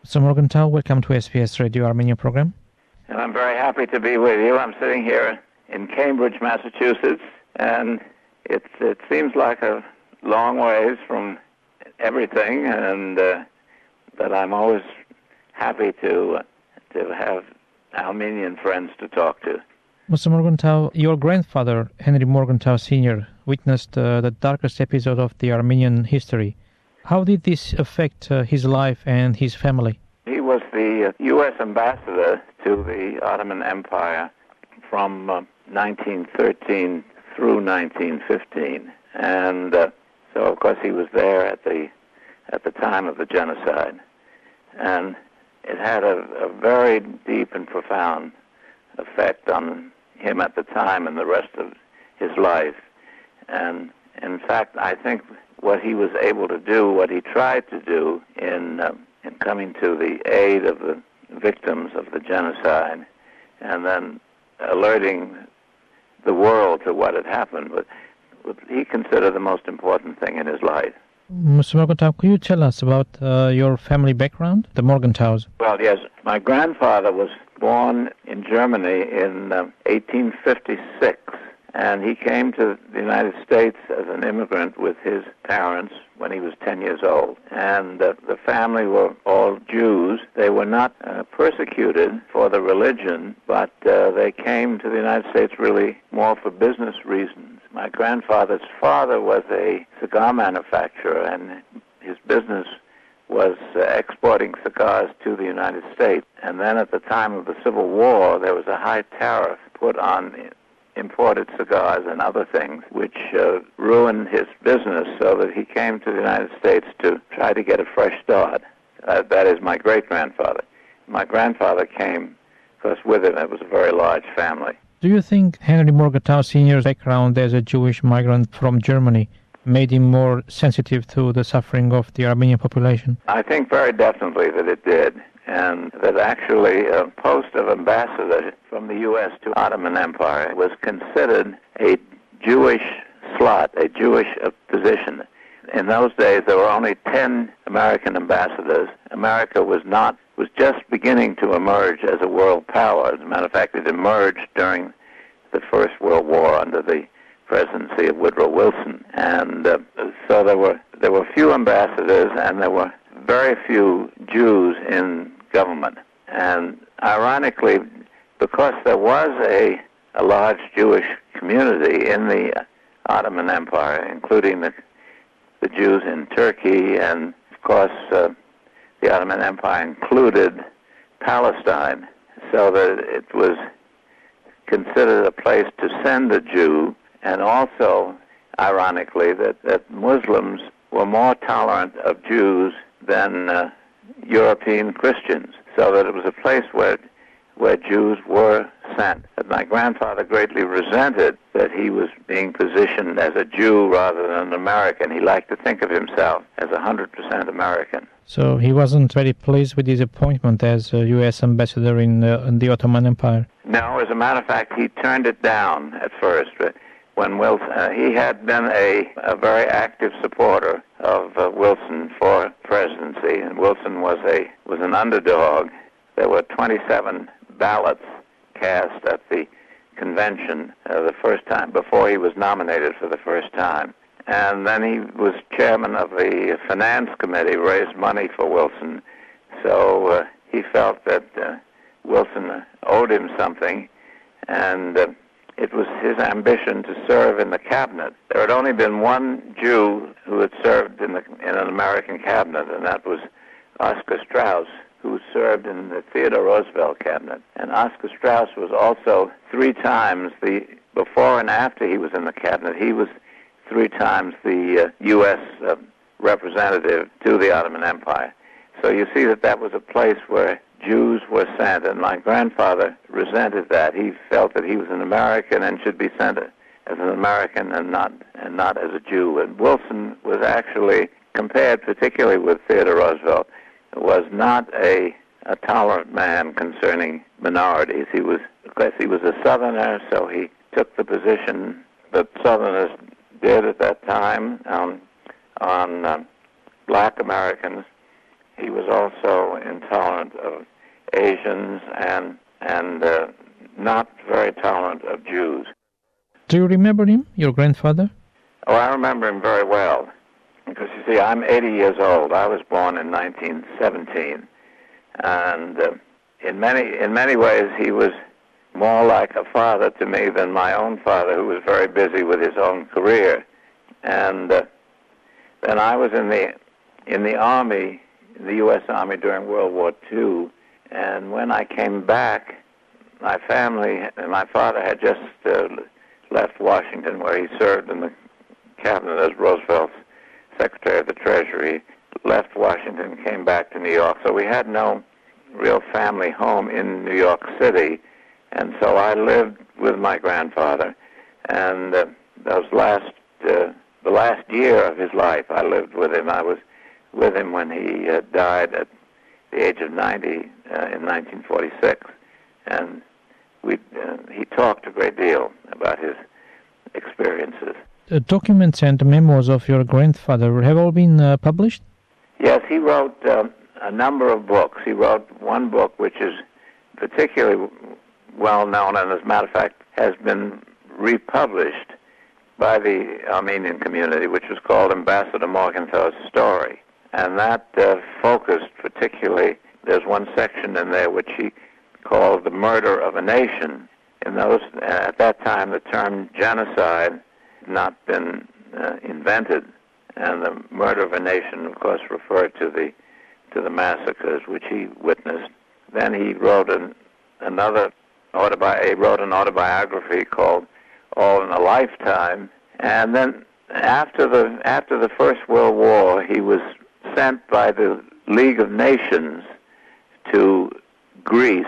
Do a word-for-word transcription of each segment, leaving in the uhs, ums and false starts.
Mister Morgenthau, welcome to S B S Radio Armenia program. And I'm very happy to be with you. I'm sitting here in Cambridge, Massachusetts, and it, it seems like a long ways from everything, and uh, but I'm always happy to to have Armenian friends to talk to. Mister Morgenthau, your grandfather, Henry Morgenthau Senior, witnessed uh, the darkest episode of the Armenian history. How did this affect uh, his life and his family? He was the U S ambassador to the Ottoman Empire from uh, nineteen thirteen through nineteen fifteen, and uh, so of course he was there at the at the time of the genocide, and it had a, a very deep and profound effect on him at the time and the rest of his life. And in fact, I think what he was able to do, what he tried to do in uh, in coming to the aid of the victims of the genocide, and then alerting the world to what had happened, but what he considered the most important thing in his life. Mister Morgenthau, could you tell us about uh, your family background, the Morgenthaus? Well, yes. My grandfather was born in Germany in uh, eighteen fifty-six, and he came to the United States as an immigrant with his parents when he was ten years old. And uh, the family were all Jews. They were not uh, persecuted for the religion, but uh, they came to the United States really more for business reasons. My grandfather's father was a cigar manufacturer, and his business was uh, exporting cigars to the United States. And then at the time of the Civil War, there was a high tariff put on imported cigars and other things, which uh, ruined his business, so that he came to the United States to try to get a fresh start. Uh, that is my great-grandfather. My grandfather came, of course, with him. It was a very large family. Do you think Henry Morgenthau Senior's background as a Jewish migrant from Germany made him more sensitive to the suffering of the Armenian population? I think very definitely that it did, and that actually a post of ambassador from the U S to Ottoman Empire was considered a Jewish slot, a Jewish position. In those days, there were only ten American ambassadors. America was not was just beginning to emerge as a world power. As a matter of fact, it emerged during the First World War under the presidency of Woodrow Wilson, and uh, so there were there were few ambassadors, and there were very few Jews in government. And ironically, because there was a a large Jewish community in the Ottoman Empire, including the the Jews in Turkey, and of course uh, the Ottoman Empire included Palestine, so that it was considered a place to send a Jew, and also, ironically, that, that Muslims were more tolerant of Jews than uh, European Christians, so that it was a place where where Jews were sent. And my grandfather greatly resented that he was being positioned as a Jew rather than an American. He liked to think of himself as one hundred percent American. So he wasn't very pleased with his appointment as a U S ambassador in, uh, in the Ottoman Empire? No, as a matter of fact, he turned it down at first. But when Wilson, uh, he had been a, a very active supporter of uh, Wilson for presidency, and Wilson was a was an underdog. There were twenty-seven ballots cast at the convention uh, the first time, before he was nominated for the first time. And then he was chairman of the finance committee, raised money for Wilson. So uh, he felt that uh, Wilson owed him something, and uh, it was his ambition to serve in the cabinet. There had only been one Jew who had served in, the, in an American cabinet, and that was Oscar Strauss, who served in the Theodore Roosevelt cabinet. And Oscar Strauss was also three times the, before and after he was in the cabinet, he was three times the uh, U S uh, representative to the Ottoman Empire. So you see that that was a place where Jews were sent, and my grandfather resented that. He felt that he was an American and should be sent as an American and not and not as a Jew. And Wilson was actually, compared particularly with Theodore Roosevelt, was not a, a tolerant man concerning minorities. He was, of course, he was a Southerner, so he took the position that Southerners did at that time um, on uh, black Americans. He was also intolerant tolerant of Asians and and uh, not very tolerant of Jews. Do you remember him, your grandfather? Oh, I remember him very well. Because, you see, I'm eighty years old. I was born in nineteen seventeen. And uh, in many in many ways, he was more like a father to me than my own father, who was very busy with his own career. And uh, then I was in the in the Army, the U S Army during World War Two. And when I came back, my family, my father had just uh, left Washington, where he served in the cabinet as Roosevelt's Secretary of the Treasury, left Washington, came back to New York. So we had no real family home in New York City. And so I lived with my grandfather. And uh, those last, uh, the last year of his life, I lived with him. I was with him when he uh, died at the age of ninety uh, in nineteen forty-six. And we, uh, he talked a great deal about his experiences. The documents and the memoirs of your grandfather have all been uh, published? Yes, he wrote um, a number of books. He wrote one book which is particularly well known, and as a matter of fact has been republished by the Armenian community, which was called Ambassador Morgenthau's Story. And that uh, focused particularly, there's one section in there which he called The Murder of a Nation. In those, at that time, the term genocide not been uh, invented, and the murder of a nation, of course, referred to the to the massacres which he witnessed. Then he wrote an, another autobi- he wrote an autobiography called All in a Lifetime. And then after the after the First World War, he was sent by the League of Nations to Greece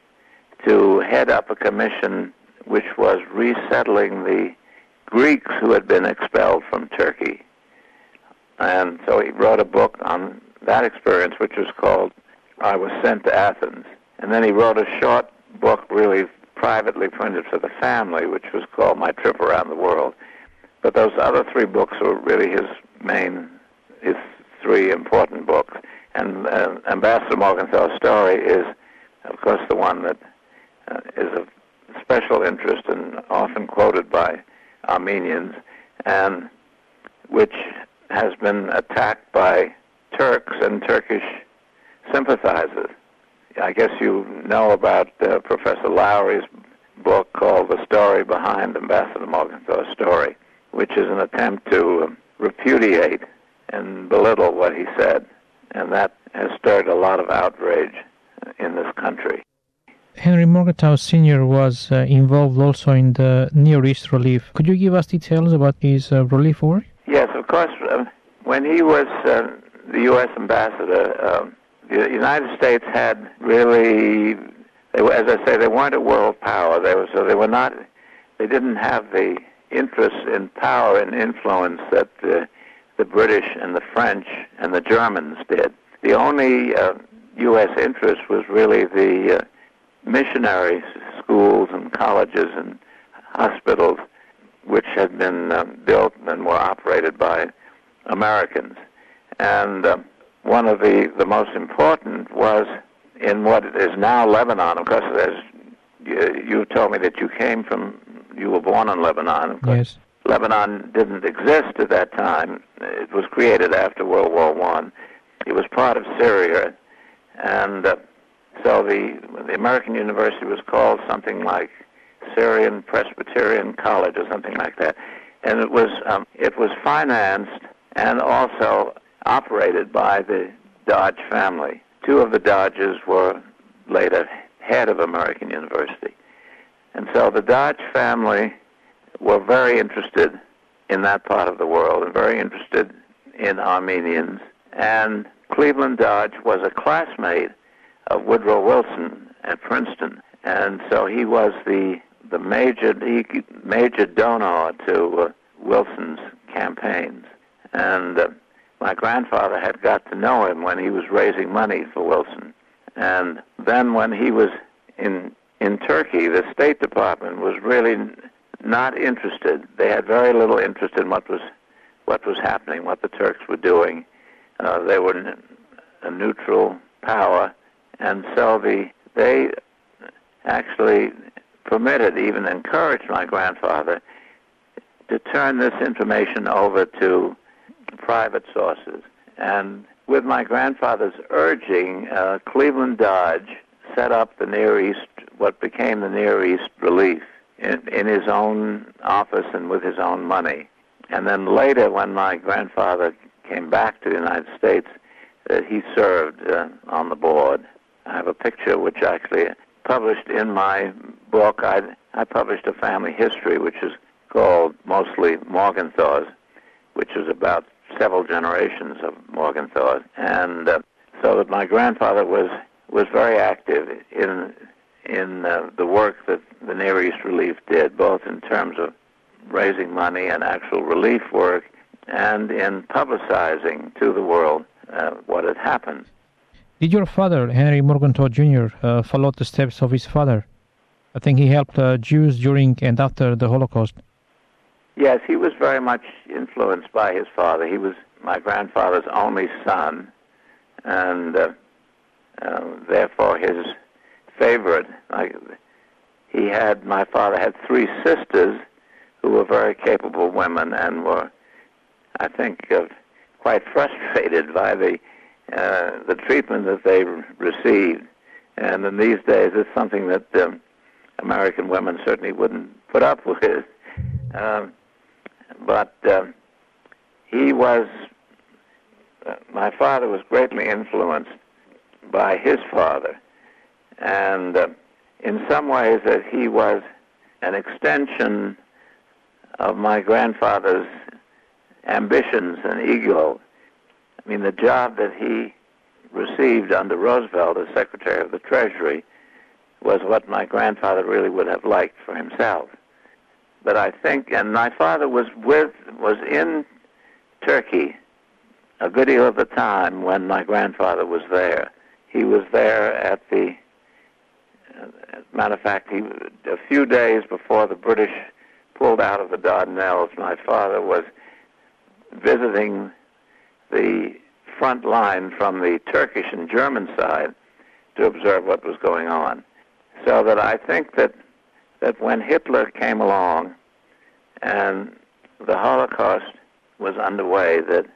to head up a commission which was resettling the Greeks who had been expelled from Turkey. And so he wrote a book on that experience, which was called I Was Sent to Athens. And then he wrote a short book, really privately printed for the family, which was called My Trip Around the World. But those other three books were really his main, his three important books. And uh, Ambassador Morgenthau's Story is, of course, the one that uh, is of special interest and often quoted by Armenians, and which has been attacked by Turks and Turkish sympathizers. I guess you know about uh, Professor Lowry's book called The Story Behind Ambassador Morgenthau's Story, which is an attempt to um, repudiate and belittle what he said, and that has stirred a lot of outrage in this country. Henry Morgenthau Senior was uh, involved also in the Near East relief. Could you give us details about his uh, relief work? Yes, of course. Uh, when he was uh, the U S ambassador, uh, the United States had really, they were, as I say, they weren't a world power. They were, so they were not, they didn't have the interest in power and influence that uh, the British and the French and the Germans did. The only uh, U S interest was really the uh, missionary schools and colleges and hospitals which had been uh, built and were operated by Americans. And uh, one of the, the most important was in what is now Lebanon. Of course, as you, you told me that you came from, you were born in Lebanon. Of course, yes. Lebanon didn't exist at that time. It was created after World War One. It was part of Syria, and uh, so the the American university was called something like Syrian Presbyterian College or something like that, and it was um, it was financed and also operated by the Dodge family. Two of the Dodges were later head of American University, and so the Dodge family were very interested in that part of the world and very interested in Armenians. And Cleveland Dodge was a classmate of Woodrow Wilson at Princeton, and so he was the the major he, major donor to uh, Wilson's campaigns. And uh, my grandfather had got to know him when he was raising money for Wilson. And then when he was in in Turkey, the State Department was really not interested. They had very little interest in what was what was happening, what the Turks were doing. Uh, they were a neutral power, And so the they actually permitted, even encouraged my grandfather to turn this information over to private sources. And with my grandfather's urging, uh, Cleveland Dodge set up the Near East, what became the Near East Relief, in, in his own office and with his own money. And then later, when my grandfather came back to the United States, uh, he served uh, on the board. I have a picture which actually published in my book. I, I published a family history, which is called mostly Morgenthau's, which is about several generations of Morgenthau. And uh, so that my grandfather was was very active in in uh, the work that the Near East Relief did, both in terms of raising money and actual relief work, and in publicizing to the world uh, what had happened. Did your father, Henry Morgenthau Junior, uh, follow the steps of his father? I think he helped uh, Jews during and after the Holocaust. Yes, he was very much influenced by his father. He was my grandfather's only son, and uh, uh, therefore his favorite. I, he had, my father had three sisters who were very capable women and were, I think, uh, quite frustrated by the uh, the treatment that they received. And in these days, it's something that um, American women certainly wouldn't put up with. Um, but uh, he was, uh, my father was greatly influenced by his father. And uh, in some ways that he was an extension of my grandfather's ambitions and ego. I mean, the job that he received under Roosevelt as Secretary of the Treasury was what my grandfather really would have liked for himself. But I think, and my father was with, was in Turkey a good deal of the time when my grandfather was there. He was there at the, uh, as a matter of fact, he, a few days before the British pulled out of the Dardanelles, my father was visiting the front line from the Turkish and German side to observe what was going on. So that I think that that when Hitler came along and the Holocaust was underway, that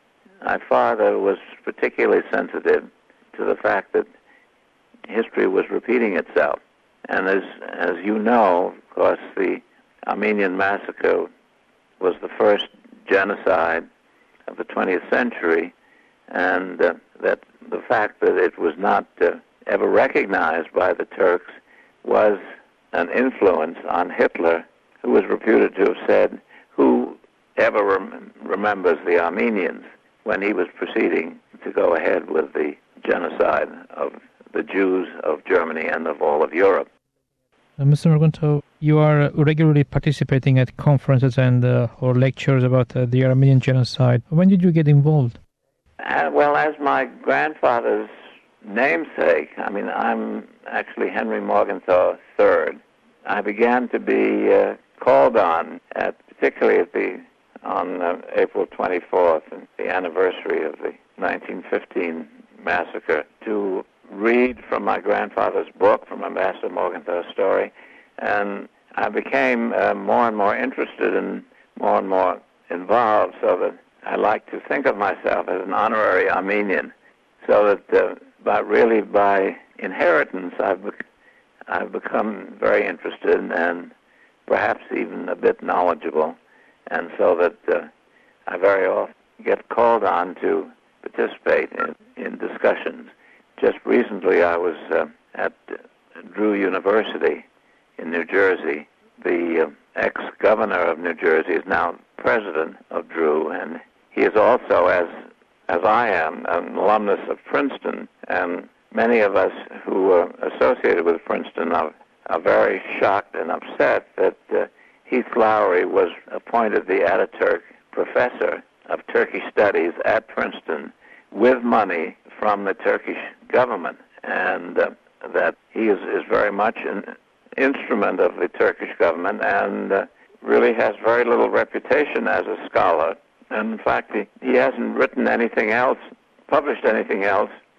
my father was particularly sensitive to the fact that history was repeating itself. And as as you know, of course, the Armenian massacre was the first genocide of the twentieth century, and uh, that the fact that it was not uh, ever recognized by the Turks was an influence on Hitler, who was reputed to have said, who ever rem- remembers the Armenians, when he was proceeding to go ahead with the genocide of the Jews of Germany and of all of Europe. Uh, Mister Morgenthau, you are regularly participating at conferences and uh, or lectures about uh, the Armenian genocide. When did you get involved? Uh, well, as my grandfather's namesake, I mean, I'm actually Henry Morgenthau the third. I began to be uh, called on, at, particularly at the on uh, April twenty-fourth, the anniversary of the nineteen fifteen massacre, to read from my grandfather's book, from Ambassador Morgenthau's story, and I became uh, more and more interested and more and more involved, so that I like to think of myself as an honorary Armenian, so that uh, by really by inheritance I've, be- I've become very interested and perhaps even a bit knowledgeable, and so that uh, I very often get called on to participate in, in discussions. Just recently I was uh, at Drew University in New Jersey. The uh, ex-governor of New Jersey is now president of Drew, and he is also, as as I am, an alumnus of Princeton, and many of us who are associated with Princeton are, are very shocked and upset that uh, Heath Lowry was appointed the Ataturk Professor of Turkish Studies at Princeton with money from the Turkish government, and uh, that he is, is very much an instrument of the Turkish government and uh, really has very little reputation as a scholar. And in fact, he, he hasn't written anything else, published anything else,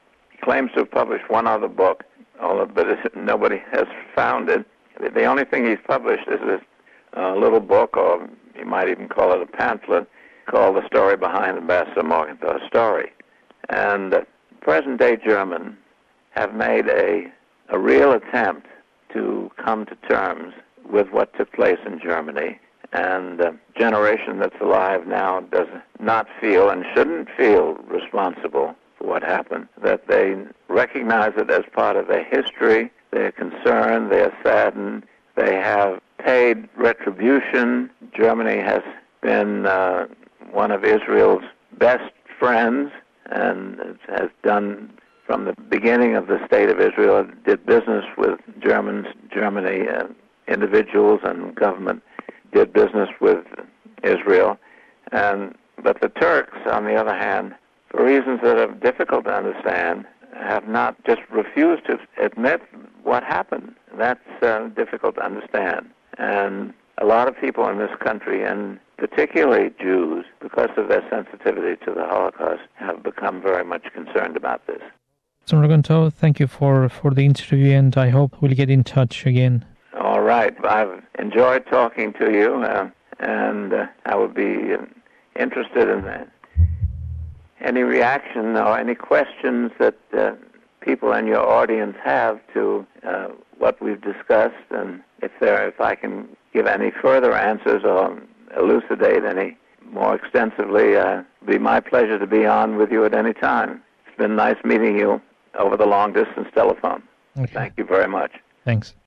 claims to have published one other book, but nobody has found it. The only thing he's published is this uh, little book, or you might even call it a pamphlet, called The Story Behind Ambassador Morgenthau's Story. And uh, present-day Germans have made a, a real attempt to come to terms with what took place in Germany. And the generation that's alive now does not feel and shouldn't feel responsible for what happened, that they recognize it as part of their history. They're concerned, they're saddened, they have paid retribution. Germany has been uh, one of Israel's best friends and has done, from the beginning of the State of Israel, did business with Germans, Germany, uh, individuals and government did business with Israel. And but the Turks, on the other hand, for reasons that are difficult to understand, have not just refused to admit what happened. That's uh, difficult to understand. And a lot of people in this country, and particularly Jews, because of their sensitivity to the Holocaust, have become very much concerned about this. Mister Morgenthau, thank you for, for the interview, and I hope we'll get in touch again. All right. I've enjoyed talking to you, uh, and uh, I would be uh, interested in that. Any reaction or any questions that uh, people in your audience have to uh, what we've discussed, and if there, if I can give any further answers or elucidate any more extensively, uh, it'd be my pleasure to be on with you at any time. It's been nice meeting you over the long-distance telephone. Okay. Thank you very much. Thanks.